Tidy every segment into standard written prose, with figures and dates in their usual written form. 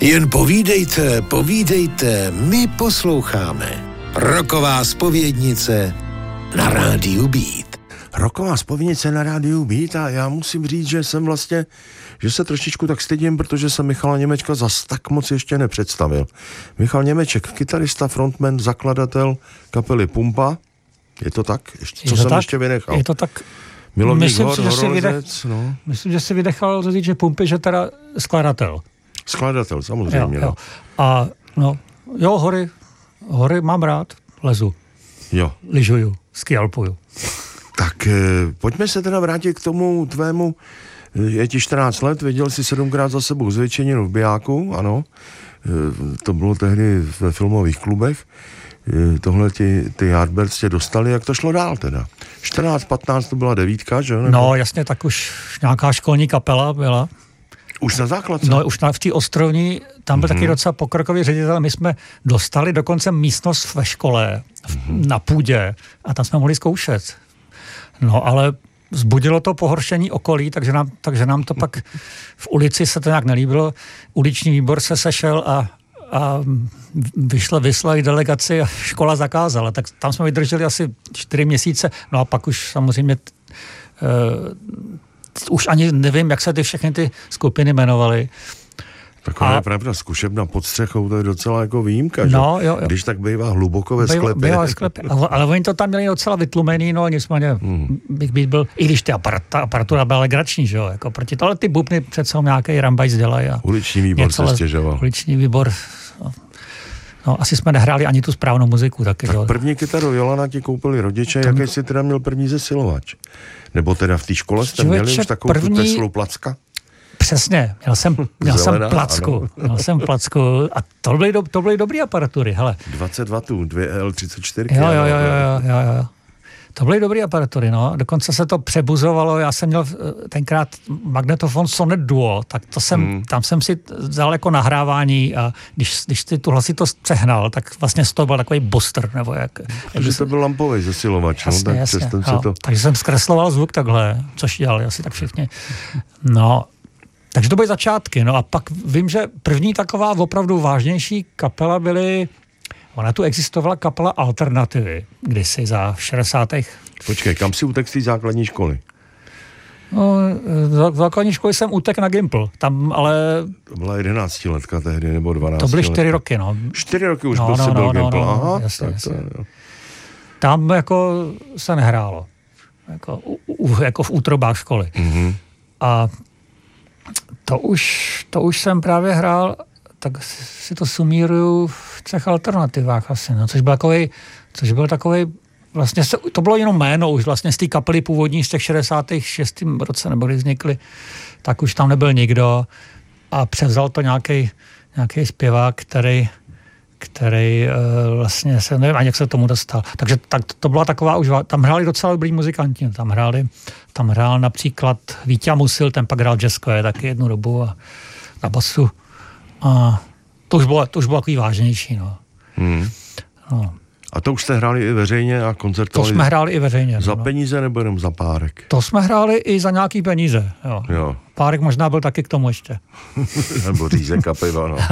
Jen povídejte, povídejte, my posloucháme. Rocková zpovědnice na rádiu Beat. Rocková zpovědnice na rádiu Beat a já musím říct, že se trošičku tak stydím, protože jsem Michala Němečka zas tak moc ještě nepředstavil. Michal Němeček, kytarista, frontman, zakladatel kapely Pumpa. Je to tak? Co jsem ještě vynechal? Je to tak. Milovník hor, horolezec, no. Myslím, že si vydechal říct, že Pumpy, že teda skladatel. Skladatel, samozřejmě. Jo. A hory mám rád, lezu. Jo. Lyžuju, skialpuju. Tak pojďme se teda vrátit k tomu tvému, je ti 14 let, viděl jsi 7krát za sebou zvětšeninu v Bijáku, ano, to bylo tehdy ve filmových klubech, tohle ty Yardbirds tě dostali, jak to šlo dál teda? 14, 15 to byla 9, že jo? No jasně, tak už nějaká školní kapela byla. Už na základce? No, už v té Ostrovní, tam byl taky docela pokrokový ředitel. My jsme dostali dokonce místnost ve škole, na půdě, a tam jsme mohli zkoušet. No, ale vzbudilo to pohoršení okolí, takže nám to pak v ulici se to nějak nelíbilo. Uliční výbor se sešel a vyslali delegaci a škola zakázala. Tak tam jsme vydrželi asi 4 měsíce. No a pak už samozřejmě už ani nevím, jak se všechny ty skupiny jmenovaly. Taková je pravda, zkušebna pod střechou, to je docela jako výjimka, že? No, jo. Když tak bývá hluboko ve sklepě. Bývá ve sklepě, ale oni to tam měli docela vytlumený, no nicméně bych byl, i když ta aparatura byla legrační, že jo, jako proti to, ale ty bubny přece nějaký rambajs dělají. Uliční výbor se stěžoval. Uliční výbor, no, asi jsme nehráli ani tu správnou muziku taky, tak že jo. První kytaru Jolana ti koupili rodiče, jaký jsi teda měl první zesilovač? Nebo teda v té škole jste měli už takovou tu Teslu Placka? Přesně, měl jsem placku a to byly dobrý aparatury, hele. 20 W, 2 L34. Jo. To byly dobrý aparatury, no. Dokonce se to přebuzovalo, já jsem měl tenkrát magnetofon Sonet Duo, tak tam jsem si vzal jako nahrávání a když ty tu hlasitost přehnal, tak vlastně z toho byl takový booster, nebo jak. Takže to byl lampový zesilovač, jasně, no, jasně, to... Takže jsem zkresloval zvuk takhle, což dělali asi tak všichni. No, takže to byly začátky, no a pak vím, že první taková opravdu vážnější kapela ona tu existovala kapela Alternativy, kdysi za 60. Počkej, kam si utek z té základní školy? No, z základní školy jsem utek na Gimpl, tam ale... To byla 11 letka tehdy, nebo 12 To byly 4 roky, no. 4 roky už byl Gimpl, aha. Jasně. Jo. Tam jako se nehrálo, jako v útrobách školy. Mm-hmm. A to už jsem právě hrál, tak si to sumíruju v 3 alternativách asi, no, což byl takovej, vlastně to bylo jenom jméno už vlastně z té kapely původní z těch 66. roce, nebo kdy vznikly, tak už tam nebyl nikdo a převzal to nějaký zpěvák, který vlastně se, nevím ani jak se tomu dostal. Takže to byla taková už, tam hráli docela dobrý muzikanti, tam hrál například Vítě Musil, ten pak hrál jazzko, je taky jednu dobu a na basu. A to už bylo takový vážnější, no. No. A to už jste hráli i veřejně a koncertovali? To jsme hráli i veřejně. Za peníze nebo jenom za párek? To jsme hráli i za nějaký peníze, jo. Párek možná byl taky k tomu ještě. Nebo řízek a piva, no.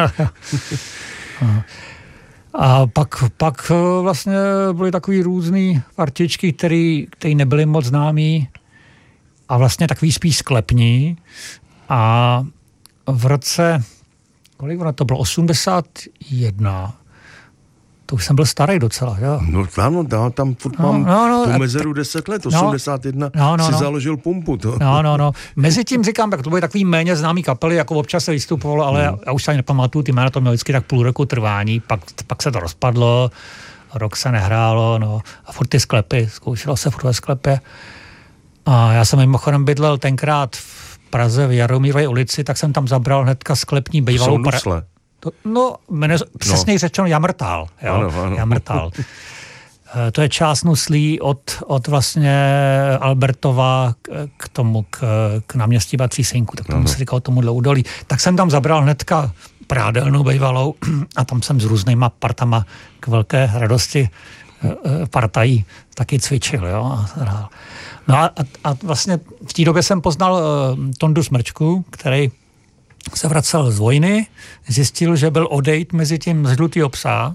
A pak vlastně byly takový různý partičky, který nebyly moc známý a vlastně takový spíš sklepní. A v roce, kolik to bylo, 81, to už jsem byl starý docela, jo. No tam furt mám tu mezeru 10 let, 81 si založil Pumpu. No. Mezi tím říkám, tak to byly takový méně známý kapely, jako občas se vystupovalo, ale já už se ani nepamatuju, ty jména to mělo vždycky tak půl roku trvání, pak se to rozpadlo, rok se nehrálo, no, a furt ty sklepy, zkoušelo se furt ve sklepě. A já jsem mimochodem bydlel tenkrát v Praze v Jaromírově ulici, tak jsem tam zabral hnedka sklepní bývalou přesněji řečeno Jamrtal. Jo? Ano. Jamrtal. To je část Nuslí od vlastně Albertova k náměstí Batří Synku, tak tomu se říkalo tomuhle údolí. Tak jsem tam zabral hnedka prádelnou bývalou a tam jsem s různýma partama k velké radosti partají taky cvičil, jo, a hrál. No a vlastně v té době jsem poznal Tondu Smrčku, který se vracel z vojny, zjistil, že byl odejít mezi tím z Žlutýho psa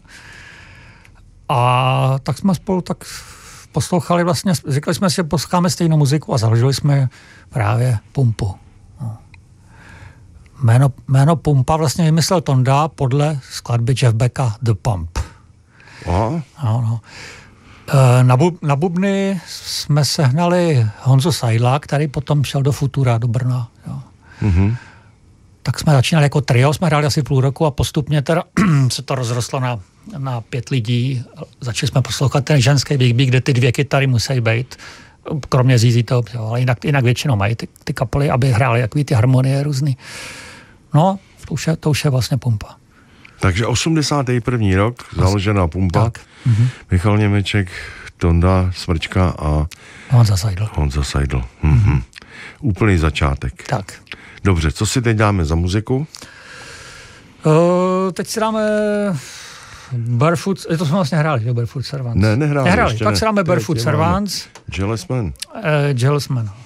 a tak jsme spolu tak poslouchali vlastně, řekli jsme si, že posloucháme stejnou muziku a založili jsme právě Pumpu. No. Jméno Pumpa vlastně vymyslel Tonda podle skladby Jeff Becka The Pump. Aha. No. Na bubny jsme sehnali Honzu Seidla, který potom šel do Futura, do Brna. Jo. Mhm. Tak jsme začínali jako trio, jsme hráli asi půl roku a postupně teda se to rozrostlo na 5 lidí. Začali jsme poslouchat ten ženský Big Big, kde ty 2 kytary musí být, kromě ZZ Top, ale jinak většinou mají ty kapely, aby hráli takový ty harmonie různý. No, to už je vlastně Pumpa. Takže 81. rok, založená Pumpa. Tak. Michal Němeček, Tonda Smrčka a Honza Seidl. Mhm. Úplný začátek. Tak. Dobře, co si teď dáme za muziku? Teď si dáme Barefoot, to jsme vlastně hráli, že? Barefoot Servants. Nehráli. Tak si dáme Barefoot Servants. Jealous Man. Jealous Man.